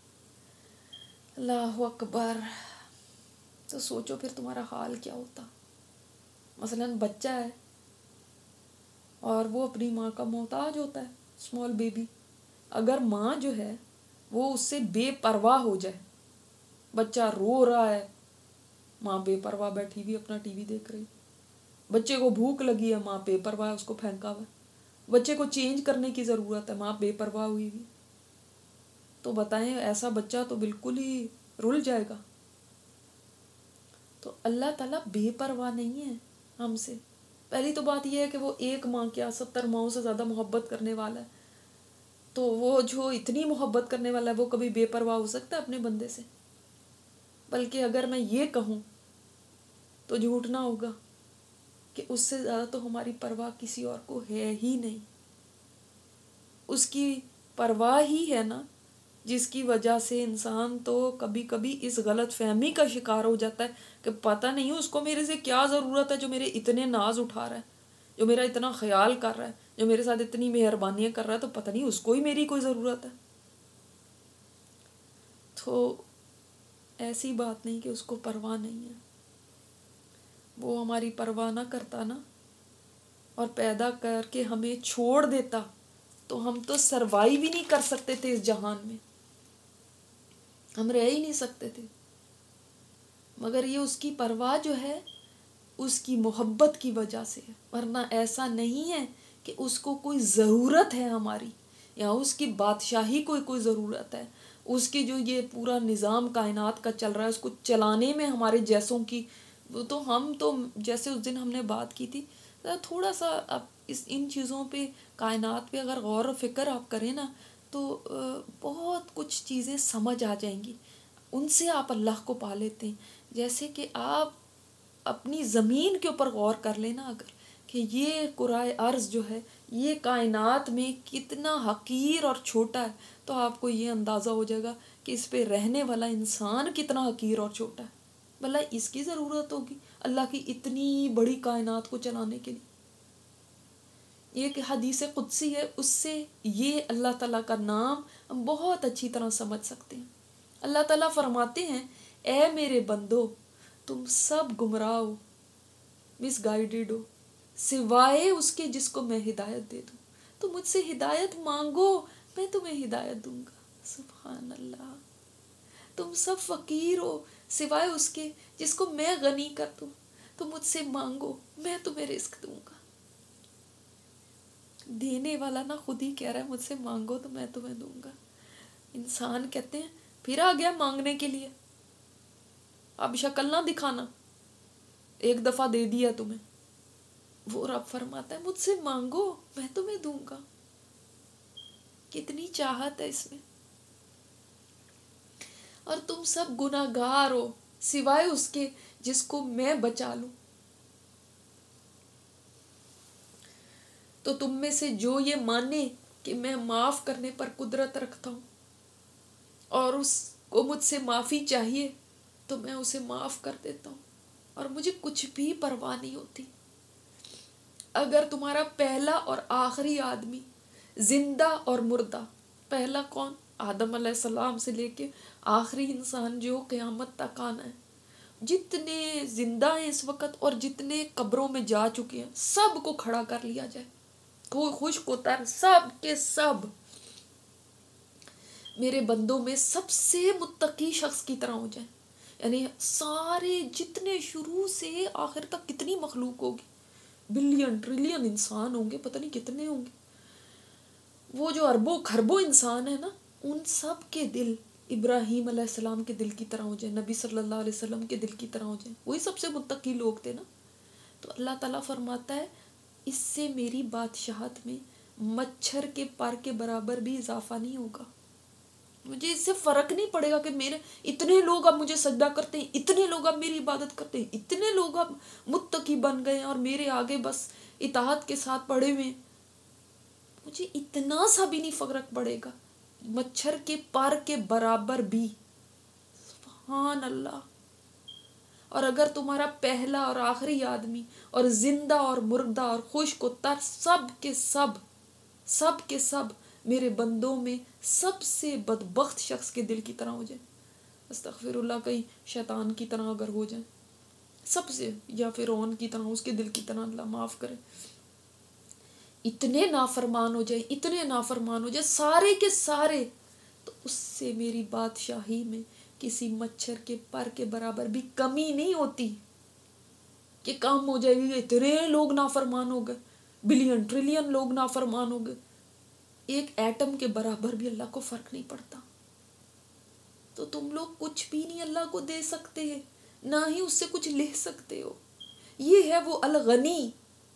اللہ اکبر، تو سوچو پھر تمہارا حال کیا ہوتا۔ مثلاً بچہ ہے اور وہ اپنی ماں کا محتاج ہوتا ہے، اسمال بیبی، اگر ماں جو ہے وہ اس سے بے پرواہ ہو جائے، بچہ رو رہا ہے، ماں بے پرواہ بیٹھی ہوئی اپنا ٹی وی دیکھ رہی، بچے کو بھوک لگی ہے، ماں بے پرواہ اس کو پھینکا ہوا ہے، بچے کو چینج کرنے کی ضرورت ہے، ماں بے پرواہ ہوئی ہوئی، تو بتائیں ایسا بچہ تو بالکل ہی رل جائے گا۔ تو اللہ تعالیٰ بے پرواہ نہیں ہے ہم سے۔ پہلی تو بات یہ ہے کہ وہ ایک ماں کیا 70 ماؤں سے زیادہ محبت کرنے والا ہے، تو وہ جو اتنی محبت کرنے والا ہے وہ کبھی بے پرواہ ہو سکتا ہے اپنے بندے سے؟ بلکہ اگر میں یہ کہوں تو جھوٹ نہ ہوگا کہ اس سے زیادہ تو ہماری پرواہ کسی اور کو ہے ہی نہیں۔ اس کی پرواہ ہی ہے نا جس کی وجہ سے انسان تو کبھی کبھی اس غلط فہمی کا شکار ہو جاتا ہے کہ پتہ نہیں اس کو میرے سے کیا ضرورت ہے جو میرے اتنے ناز اٹھا رہا ہے، جو میرا اتنا خیال کر رہا ہے، جو میرے ساتھ اتنی مہربانیاں کر رہا ہے، تو پتہ نہیں اس کو ہی میری کوئی ضرورت ہے۔ تو ایسی بات نہیں کہ اس کو پرواہ نہیں ہے، وہ ہماری پرواہ نہ کرتا نا اور پیدا کر کے ہمیں چھوڑ دیتا تو ہم تو سروائیو ہی نہیں کر سکتے تھے اس جہان میں، ہم رہ ہی نہیں سکتے تھے، مگر یہ اس کی پرواہ جو ہے اس کی محبت کی وجہ سے ہے، ورنہ ایسا نہیں ہے کہ اس کو کوئی ضرورت ہے ہماری، یا اس کی بادشاہی کو کوئی ضرورت ہے، اس کی جو یہ پورا نظام کائنات کا چل رہا ہے اس کو چلانے میں ہمارے جیسوں کی، وہ تو ہم تو جیسے اس دن ہم نے بات کی تھی، تھوڑا سا اب ان چیزوں پہ، کائنات پہ اگر غور و فکر آپ کریں نا تو بہت کچھ چیزیں سمجھ آ جائیں گی، ان سے آپ اللہ کو پا لیتے ہیں۔ جیسے کہ آپ اپنی زمین کے اوپر غور کر لینا اگر، کہ یہ کرۂ ارض جو ہے یہ کائنات میں کتنا حقیر اور چھوٹا ہے، تو آپ کو یہ اندازہ ہو جائے گا کہ اس پہ رہنے والا انسان کتنا حقیر اور چھوٹا ہے، بھلا اس کی ضرورت ہوگی اللہ کی اتنی بڑی کائنات کو چلانے کے لیے. یہ کہ حدیث قدسی ہے، اس سے یہ اللہ تعالیٰ کا نام ہم بہت اچھی طرح سمجھ سکتے ہیں. اللہ تعالیٰ فرماتے ہیں اے میرے بندو تم سب گمراہ ہو، مس گائیڈڈ ہو، سوائے اس کے جس کو میں ہدایت دے دوں. تو مجھ سے ہدایت مانگو، میں تمہیں ہدایت دوں گا. سبحان اللہ. تم سب فقیر ہو سوائے اس کے جس کو میں غنی کر دوں. تو مجھ سے مانگو، میں تمہیں رزق دوں گا. دینے والا نا خود ہی کہہ رہا ہے مجھ سے مانگو تو میں تمہیں دوں گا. انسان کہتے ہیں پھر آ گیا مانگنے کے لیے، اب شکل نہ دکھانا، ایک دفعہ دے دیا تمہیں. وہ رب فرماتا ہے مجھ سے مانگو میں تمہیں دوں گا. کتنی چاہت ہے اس میں. اور تم سب گناہگار ہو سوائے اس کے جس کو میں بچا لوں. تو تم میں سے جو یہ مانے کہ میں معاف کرنے پر قدرت رکھتا ہوں اور اس کو مجھ سے معافی چاہیے تو میں اسے معاف کر دیتا ہوں اور مجھے کچھ بھی پرواہ نہیں ہوتی. اگر تمہارا پہلا اور آخری آدمی، زندہ اور مردہ، پہلا کون؟ آدم علیہ السلام سے لے کے آخری انسان جو قیامت تک آنا ہے، جتنے زندہ ہیں اس وقت اور جتنے قبروں میں جا چکے ہیں سب کو کھڑا کر لیا جائے، کوئی خشک و تر، سب کے سب میرے بندوں میں سب سے متقی شخص کی طرح ہو جائیں. یعنی سارے جتنے شروع سے آخر تک کتنی مخلوق ہوگی، بلین ٹریلین انسان ہوں گے، پتہ نہیں کتنے ہوں گے، وہ جو اربوں خربوں انسان ہے نا، ان سب کے دل ابراہیم علیہ السلام کے دل کی طرح ہو جائیں، نبی صلی اللہ علیہ وسلم کے دل کی طرح ہو جائیں. وہی سب سے متقی لوگ تھے نا. تو اللہ تعالیٰ فرماتا ہے اس سے میری بادشاہت میں مچھر کے پر کے برابر بھی اضافہ نہیں ہوگا. مجھے اس سے فرق نہیں پڑے گا کہ میرے اتنے لوگ اب مجھے سجدہ کرتے ہیں، اتنے لوگ اب میری عبادت کرتے ہیں، اتنے لوگ اب متقی بن گئے ہیں اور میرے آگے بس اطاعت کے ساتھ پڑے ہوئے ہیں. مجھے اتنا سا بھی نہیں فرق پڑے گا، مچھر کے پر کے برابر بھی. سبحان اللہ. اور اگر تمہارا پہلا اور آخری آدمی اور زندہ اور مردہ اور خشک و تر سب کے سب میرے بندوں میں سب سے بدبخت شخص کے دل کی طرح ہو جائے، استغفر اللہ، کہیں شیطان کی طرح اگر ہو جائیں سب سے، یا فرعون کی طرح، اس کے دل کی طرح، اللہ معاف کرے، اتنے نافرمان ہو جائے، اتنے نافرمان ہو جائے سارے کے سارے، تو اس سے میری بادشاہی میں کسی مچھر کے پر کے برابر بھی کمی نہیں ہوتی کہ کم ہو جائے گی. اتنے لوگ نافرمان ہو گئے، بلین ٹریلین لوگ نافرمان ہو گئے، ایک ایٹم کے برابر بھی اللہ کو فرق نہیں پڑتا. تو تم لوگ کچھ بھی نہیں اللہ کو دے سکتے، نہ ہی اس سے کچھ لے سکتے ہو. یہ ہے وہ الغنی.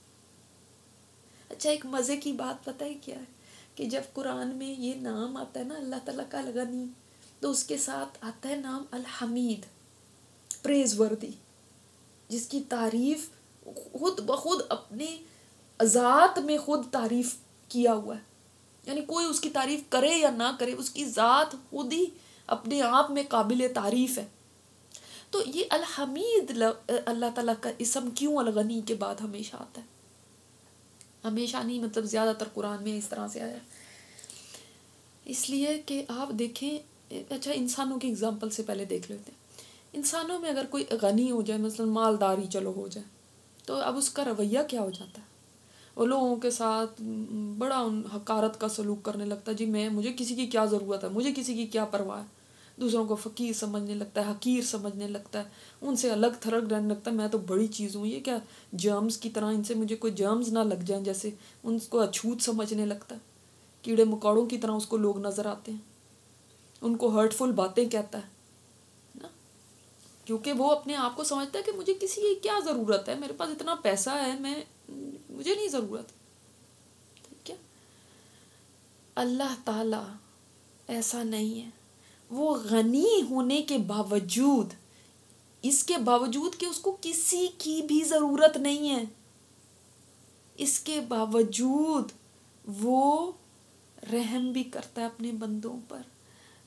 اچھا ایک مزے کی بات پتہ ہے کیا ہے، کہ جب قرآن میں یہ نام آتا ہے نا اللہ تعالیٰ کا الغنی، تو اس کے ساتھ آتا ہے نام الحمید، پریز وردی، جس کی تعریف خود بخود اپنے ذات میں خود تعریف کیا ہوا ہے. یعنی کوئی اس کی تعریف کرے یا نہ کرے، اس کی ذات خود ہی اپنے آپ میں قابل تعریف ہے. تو یہ الحمید اللہ تعالیٰ کا اسم کیوں الغنی کے بعد ہمیشہ آتا ہے؟ ہمیشہ نہیں، مطلب زیادہ تر قرآن میں اس طرح سے آیا ہے. اس لیے کہ آپ دیکھیں، اچھا انسانوں کی اگزامپل سے پہلے دیکھ لیتے ہیں. انسانوں میں اگر کوئی غنی ہو جائے، مثلا مالداری چلو ہو جائے، تو اب اس کا رویہ کیا ہو جاتا ہے؟ وہ لوگوں کے ساتھ بڑا حقارت کا سلوک کرنے لگتا ہے. جی مجھے کسی کی کیا ضرورت ہے، مجھے کسی کی کیا پرواہ ہے. دوسروں کو فقیر سمجھنے لگتا ہے، حقیر سمجھنے لگتا ہے، ان سے الگ تھلگ رہنے لگتا ہے. میں تو بڑی چیز ہوں، یہ کیا جرمز کی طرح، ان سے مجھے کوئی جرمز نہ لگ جائیں، جیسے ان کو اچھوت سمجھنے لگتا ہے. کیڑے مکوڑوں کی طرح اس کو لوگ نظر آتے ہیں، ان کو ہرٹفل باتیں کہتا ہے نا، کیونکہ وہ اپنے آپ کو سمجھتا ہے کہ مجھے کسی کی کیا ضرورت ہے، میرے پاس اتنا پیسہ ہے، مجھے نہیں ضرورت. ٹھیک ہے. اللہ تعالیٰ ایسا نہیں ہے. وہ غنی ہونے کے باوجود، اس کے باوجود کہ اس کو کسی کی بھی ضرورت نہیں ہے، اس کے باوجود وہ رحم بھی کرتا ہے اپنے بندوں پر،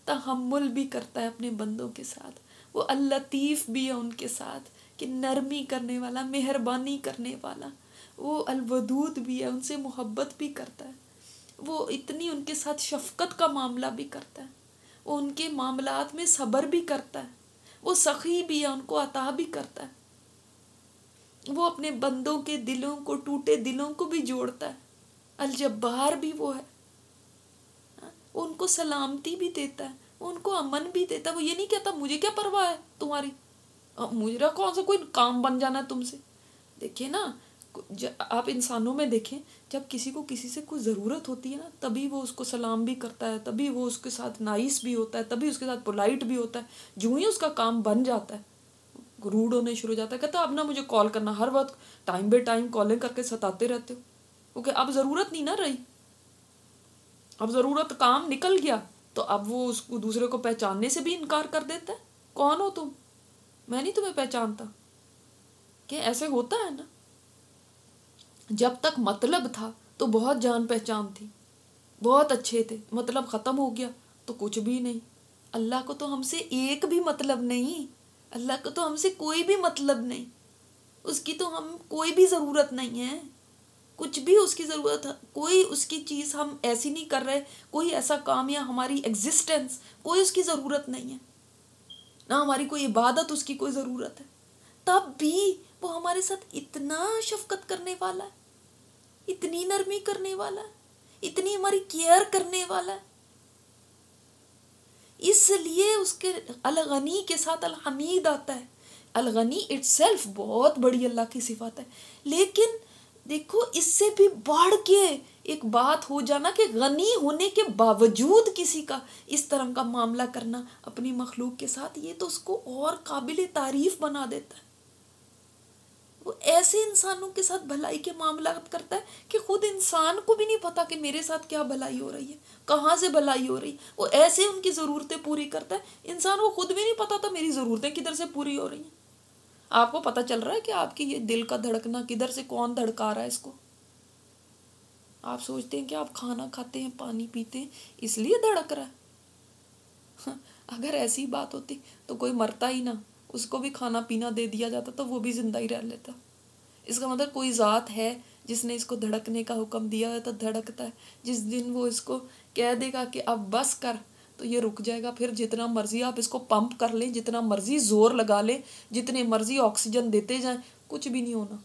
تحمل بھی کرتا ہے اپنے بندوں کے ساتھ، وہ اللطیف بھی ہے ان کے ساتھ کہ نرمی کرنے والا، مہربانی کرنے والا، وہ الودود بھی ہے، ان سے محبت بھی کرتا ہے، وہ اتنی ان کے ساتھ شفقت کا معاملہ بھی کرتا ہے، وہ ان کے معاملات میں صبر بھی کرتا ہے، وہ سخی بھی ہے، ان کو عطا بھی کرتا ہے، وہ اپنے بندوں کے دلوں کو، ٹوٹے دلوں کو بھی جوڑتا ہے، الجبار بھی وہ ہے، وہ ان کو سلامتی بھی دیتا ہے، وہ ان کو امن بھی دیتا ہے، وہ یہ نہیں کہتا مجھے کیا پرواہ ہے تمہاری، مجھے کون سا کوئی کام بن جانا ہے تم سے. دیکھیں نا، آپ انسانوں میں دیکھیں، جب کسی کو کسی سے کوئی ضرورت ہوتی ہے نا، تبھی وہ اس کو سلام بھی کرتا ہے، تبھی وہ اس کے ساتھ نائس بھی ہوتا ہے، تبھی اس کے ساتھ پولائٹ بھی ہوتا ہے. جو ہی اس کا کام بن جاتا ہے، روڈ ہونے شروع ہو جاتا ہے، کہتا ہے اب نا مجھے کال کرنا، ہر وقت ٹائم بے ٹائم کالیں کر کے ستاتے رہتے ہو، کیونکہ اب ضرورت نہیں نہ رہی، اب ضرورت کام نکل گیا، تو اب وہ اس کو دوسرے کو پہچاننے سے بھی انکار کر دیتا ہے. کون ہو تم؟ میں نہیں تمہیں پہچانتا. کہ ایسے ہوتا ہے نا. جب تک مطلب تھا تو بہت جان پہچان تھی، بہت اچھے تھے، مطلب ختم ہو گیا تو کچھ بھی نہیں. اللہ کو تو ہم سے ایک بھی مطلب نہیں، اللہ کو تو ہم سے کوئی بھی مطلب نہیں، اس کی تو ہم کوئی بھی ضرورت نہیں ہے، کچھ بھی اس کی ضرورت ہے، کوئی اس کی چیز ہم ایسی نہیں کر رہے، کوئی ایسا کام یا ہماری ایگزسٹنس کوئی اس کی ضرورت نہیں ہے، نہ ہماری کوئی عبادت اس کی کوئی ضرورت ہے. تب بھی وہ ہمارے ساتھ اتنا شفقت کرنے والا ہے، اتنی نرمی کرنے والا ہے، اتنی ہماری کیئر کرنے والا ہے. اس لیے اس کے الغنی کے ساتھ الحمید آتا ہے. الغنی اٹ سیلف بہت بڑی اللہ کی صفات ہے، لیکن دیکھو اس سے بھی بڑھ کے ایک بات ہو جانا کہ غنی ہونے کے باوجود کسی کا اس طرح کا معاملہ کرنا اپنی مخلوق کے ساتھ، یہ تو اس کو اور قابل تعریف بنا دیتا ہے. وہ ایسے انسانوں کے ساتھ بھلائی کے معاملات کرتا ہے کہ خود انسان کو بھی نہیں پتا کہ میرے ساتھ کیا بھلائی ہو رہی ہے، کہاں سے بھلائی ہو رہی ہے. وہ ایسے ان کی ضرورتیں پوری کرتا ہے، انسان کو خود بھی نہیں پتا تھا میری ضرورتیں کدھر سے پوری ہو رہی ہیں. آپ کو پتہ چل رہا ہے کہ آپ کی یہ دل کا دھڑکنا کدھر سے کون دھڑکا رہا ہے اس کو. آپ سوچتے ہیں کہ آپ کھانا کھاتے ہیں، پانی پیتے ہیں، اس لیے دھڑک رہا ہے. اگر ایسی بات ہوتی تو کوئی مرتا ہی نہ، اس کو بھی کھانا پینا دے دیا جاتا تو وہ بھی زندہ ہی رہ لیتا. اس کا مطلب کوئی ذات ہے جس نے اس کو دھڑکنے کا حکم دیا ہے تو دھڑکتا ہے. جس دن وہ اس کو کہہ دے گا کہ اب بس کر تو یہ رک جائے گا. پھر جتنا مرضی آپ اس کو پمپ کر لیں، جتنا مرضی زور لگا لیں، جتنے مرضی آکسیجن دیتے جائیں، کچھ بھی نہیں ہونا.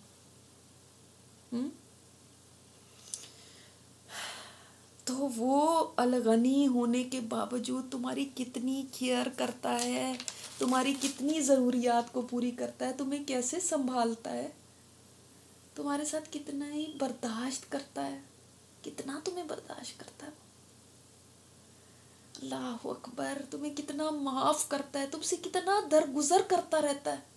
تو وہ الغنی ہونے کے باوجود تمہاری کتنی کیئر کرتا ہے، تمہاری کتنی ضروریات کو پوری کرتا ہے، تمہیں کیسے سنبھالتا ہے، تمہارے ساتھ کتنا ہی برداشت کرتا ہے، کتنا تمہیں برداشت کرتا ہے. اللہ اکبر، تمہیں کتنا معاف کرتا ہے، تم سے کتنا درگزر کرتا رہتا ہے.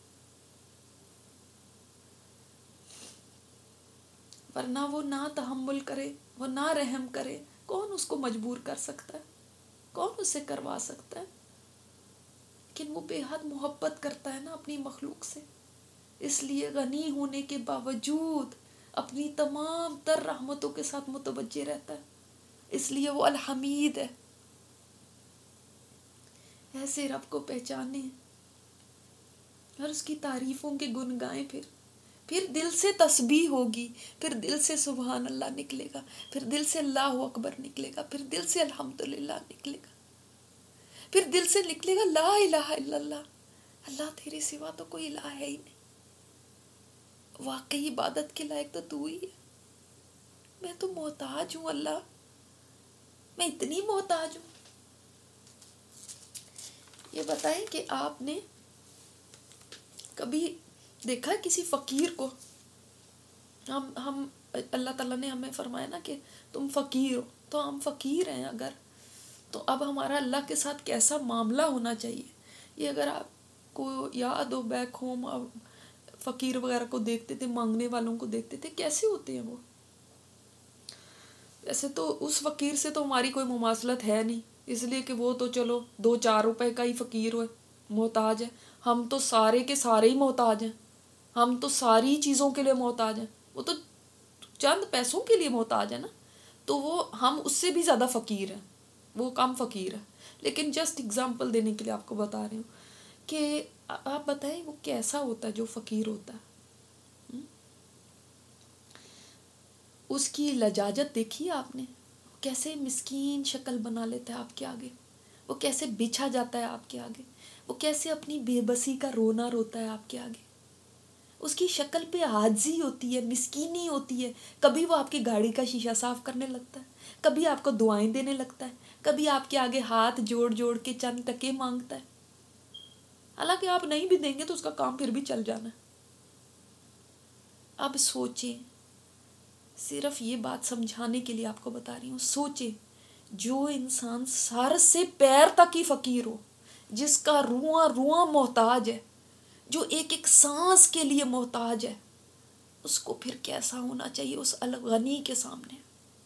ورنہ وہ نہ تحمل کرے، وہ نہ رحم کرے، کون اس کو مجبور کر سکتا ہے، کون اسے کروا سکتا ہے. لیکن وہ بے حد محبت کرتا ہے نا اپنی مخلوق سے، اس لیے غنی ہونے کے باوجود اپنی تمام تر رحمتوں کے ساتھ متوجہ رہتا ہے. اس لیے وہ الحمید ہے. ایسے رب کو پہچانے اور اس کی تعریفوں کے گن گائیں، پھر دل سے تسبیح ہوگی، پھر دل سے سبحان اللہ نکلے گا، پھر دل سے اللہ اکبر نکلے گا، پھر دل سے الحمدللہ نکلے گا، پھر دل سے نکلے گا لا الہ الا اللہ، اللہ تیرے سوا تو کوئی الہ ہے ہی نہیں، واقعی عبادت کے لائق تو ہی ہے. میں تو محتاج ہوں اللہ، میں اتنی محتاج ہوں. یہ بتائیں کہ آپ نے کبھی دیکھا ہے کسی فقیر کو؟ ہم اللہ تعالیٰ نے ہمیں فرمایا نا کہ تم فقیر ہو، تو ہم فقیر ہیں اگر، تو اب ہمارا اللہ کے ساتھ کیسا معاملہ ہونا چاہیے. یہ اگر آپ کو یاد ہو بیک ہوم، فقیر وغیرہ کو دیکھتے تھے، مانگنے والوں کو دیکھتے تھے، کیسے ہوتے ہیں وہ. ویسے تو اس فقیر سے تو ہماری کوئی مماثلت ہے نہیں، اس لیے کہ وہ تو چلو 2-4 روپے کا ہی فقیر ہوئے، محتاج ہے. ہم تو سارے کے سارے ہی محتاج ہیں، ہم تو ساری چیزوں کے لیے محتاج ہیں. وہ تو چند پیسوں کے لیے محتاج ہے نا، تو وہ ہم اس سے بھی زیادہ فقیر ہیں. وہ کم فقیر ہے. لیکن جسٹ اگزامپل دینے کے لیے آپ کو بتا رہی ہوں کہ آپ بتائیں وہ کیسا ہوتا ہے جو فقیر ہوتا ہے. اس کی لجاجت دیکھی آپ نے, کیسے مسکین شکل بنا لیتا ہے آپ کے آگے, وہ کیسے بچھا جاتا ہے آپ کے آگے, وہ کیسے اپنی بے بسی کا رونا روتا ہے آپ کے آگے. اس کی شکل پہ عاجزی ہوتی ہے, مسکینی ہوتی ہے. کبھی وہ آپ کی گاڑی کا شیشہ صاف کرنے لگتا ہے, کبھی آپ کو دعائیں دینے لگتا ہے, کبھی آپ کے آگے ہاتھ جوڑ جوڑ کے چند ٹکے مانگتا ہے. حالانکہ آپ نہیں بھی دیں گے تو اس کا کام پھر بھی چل جانا ہے. اب سوچیں, صرف یہ بات سمجھانے کے لیے آپ کو بتا رہی ہوں, سوچیں جو انسان سر سے پیر تک ہی فقیر ہو, جس کا رواں رواں محتاج ہے, جو ایک ایک سانس کے لیے محتاج ہے, اس کو پھر کیسا ہونا چاہیے اس الغنی کے سامنے.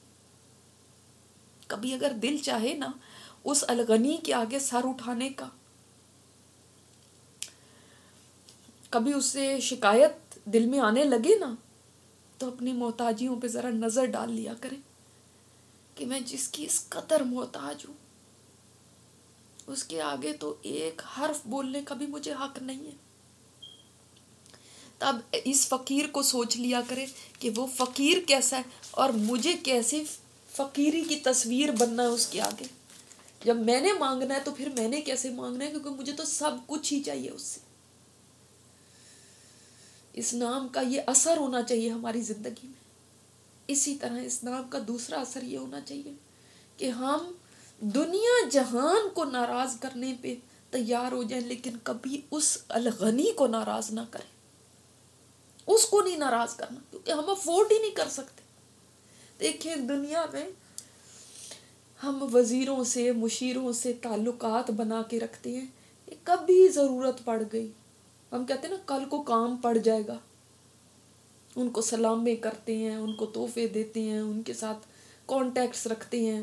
کبھی اگر دل چاہے نا اس الغنی کے آگے سر اٹھانے کا, کبھی اس سے شکایت دل میں آنے لگے نا, تو اپنی محتاجیوں پہ ذرا نظر ڈال لیا کریں کہ میں جس کی اس قدر محتاج ہوں, اس کے آگے تو ایک حرف بولنے کا بھی مجھے حق نہیں ہے. تب اس فقیر کو سوچ لیا کرے کہ وہ فقیر کیسا ہے اور مجھے کیسے فقیری کی تصویر بننا ہے اس کے آگے. جب میں نے مانگنا ہے تو پھر میں نے کیسے مانگنا ہے, کیونکہ مجھے تو سب کچھ ہی چاہیے اس سے. اس نام کا یہ اثر ہونا چاہیے ہماری زندگی میں. اسی طرح اس نام کا دوسرا اثر یہ ہونا چاہیے کہ ہم دنیا جہان کو ناراض کرنے پہ تیار ہو جائیں, لیکن کبھی اس الغنی کو ناراض نہ کریں. اس کو نہیں ناراض کرنا, کیونکہ ہم افورڈ ہی نہیں کر سکتے. دیکھیں دنیا میں ہم وزیروں سے مشیروں سے تعلقات بنا کے رکھتے ہیں, کبھی ضرورت پڑ گئی, ہم کہتے ہیں نا کل کو کام پڑ جائے گا, ان کو سلامیں کرتے ہیں, ان کو تحفے دیتے ہیں, ان کے ساتھ کانٹیکٹس رکھتے ہیں.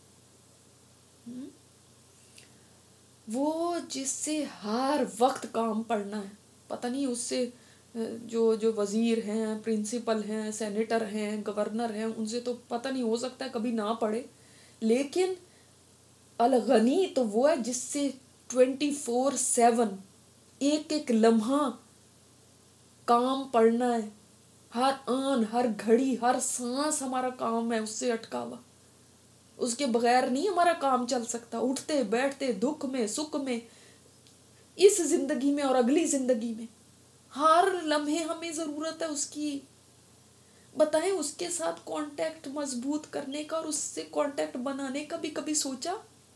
وہ جس سے ہر وقت کام پڑنا ہے, پتہ نہیں اس سے جو وزیر ہیں, پرنسپل ہیں, سینیٹر ہیں, گورنر ہیں, ان سے تو پتہ نہیں, ہو سکتا ہے کبھی نہ پڑے. لیکن الغنی تو وہ ہے جس سے 24/7 ایک ایک لمحہ کام پڑنا ہے. ہر آن, ہر گھڑی, ہر سانس ہمارا کام ہے اس سے اٹکا ہوا. اس کے بغیر نہیں ہمارا کام چل سکتا. اٹھتے بیٹھتے, دکھ میں سکھ میں, اس زندگی میں اور اگلی زندگی میں ہر لمحے ہمیں ضرورت ہے اس کی. بتائیں اس کے ساتھ کانٹیکٹ مضبوط کرنے کا اور اس سے کانٹیکٹ بنانے کا بھی کبھی سوچا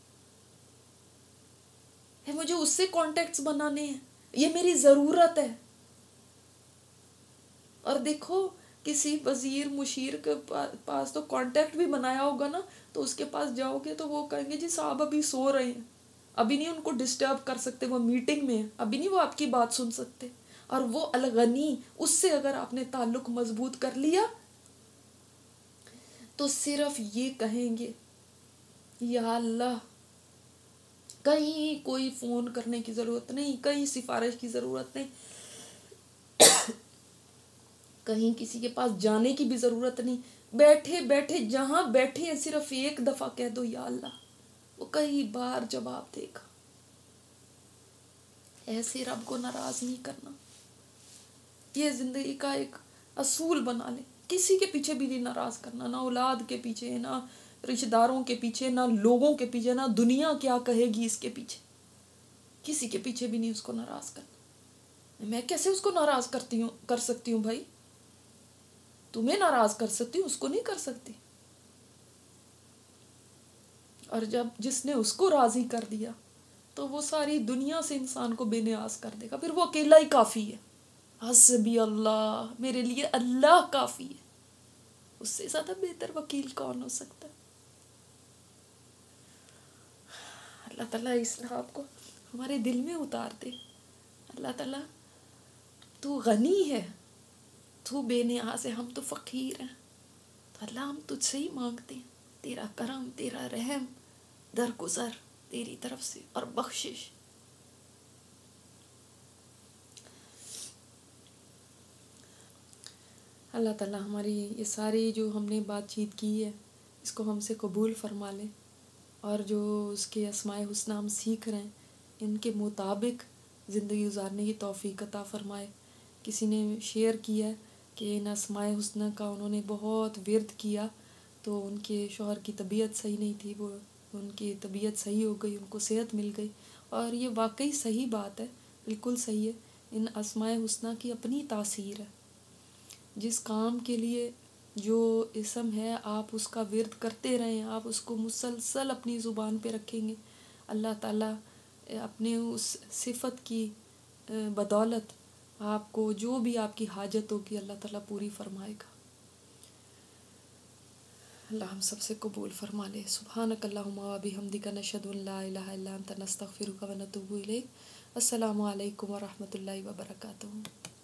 ہے؟ مجھے اس سے کانٹیکٹس بنانے ہیں, یہ میری ضرورت ہے. اور دیکھو کسی وزیر مشیر کے پاس تو کانٹیکٹ بھی بنایا ہوگا نا, تو اس کے پاس جاؤ گے تو وہ کہیں گے جی صاحب ابھی سو رہے ہیں, ابھی نہیں ان کو ڈسٹرب کر سکتے, وہ میٹنگ میں ہیں, ابھی نہیں وہ آپ کی بات سن سکتے. اور وہ الغنی, اس سے اگر آپ نے تعلق مضبوط کر لیا تو صرف یہ کہیں گے یا اللہ, کہیں کوئی فون کرنے کی ضرورت نہیں, کہیں سفارش کی ضرورت نہیں, کہیں کسی کے پاس جانے کی بھی ضرورت نہیں. بیٹھے بیٹھے جہاں بیٹھے ہیں صرف ایک دفعہ کہہ دو یا اللہ. وہ کئی بار جواب دے گا. ایسے رب کو ناراض نہیں کرنا. یہ زندگی کا ایک اصول بنا لیں, کسی کے پیچھے بھی نہیں ناراض کرنا, نہ اولاد کے پیچھے, نہ رشتہ داروں کے پیچھے, نہ لوگوں کے پیچھے, نہ دنیا کیا کہے گی اس کے پیچھے. کسی کے پیچھے بھی نہیں اس کو ناراض کرنا. میں کیسے اس کو ناراض کر سکتی ہوں بھائی؟ تمہیں ناراض کر سکتی ہوں, اس کو نہیں کر سکتی. اور جب جس نے اس کو راضی کر دیا تو وہ ساری دنیا سے انسان کو بے نیاز کر دے گا. پھر وہ اکیلا ہی کافی ہے. حسبی اللہ, میرے لیے اللہ کافی ہے. اس سے زیادہ بہتر وکیل کون ہو سکتا ہے؟ اللہ تعالیٰ اس نام کو ہمارے دل میں اتار دے. اللہ تعالیٰ تو غنی ہے, تو بے نیاز ہے, ہم تو فقیر ہیں. تو اللہ ہم تجھ سے ہی مانگتے ہیں تیرا کرم, تیرا رحم, درگزر تیری طرف سے اور بخشش. اللہ تعالیٰ ہماری یہ ساری جو ہم نے بات چیت کی ہے اس کو ہم سے قبول فرما لے. اور جو اس کے اسماء حسنہ ہم سیکھ رہے ہیں ان کے مطابق زندگی گزارنے کی توفیق عطا فرمائے۔ کسی نے شیئر کیا ہے کہ ان اسماء حسنہ کا انہوں نے بہت ورد کیا تو ان کے شوہر کی طبیعت صحیح نہیں تھی، وہ ان کی طبیعت صحیح ہو گئی، ان کو صحت مل گئی، اور یہ واقعی صحیح بات ہے، بالکل صحیح ہے۔ ان اسماء حسنہ کی اپنی تاثیر ہے، جس کام کے لیے جو اسم ہے آپ اس کا ورد کرتے رہیں، آپ اس کو مسلسل اپنی زبان پہ رکھیں گے، اللہ تعالیٰ اپنے اس صفت کی بدولت آپ کو جو بھی آپ کی حاجت ہوگی اللہ تعالیٰ پوری فرمائے گا۔ اللہ ہم سب سے قبول فرما لے۔ سبحانک اللہم و بحمدک نشہد ان لا الہ الا انت نستغفرک و نتوب الیک۔ السلام علیکم و رحمۃ اللہ وبرکاتہ۔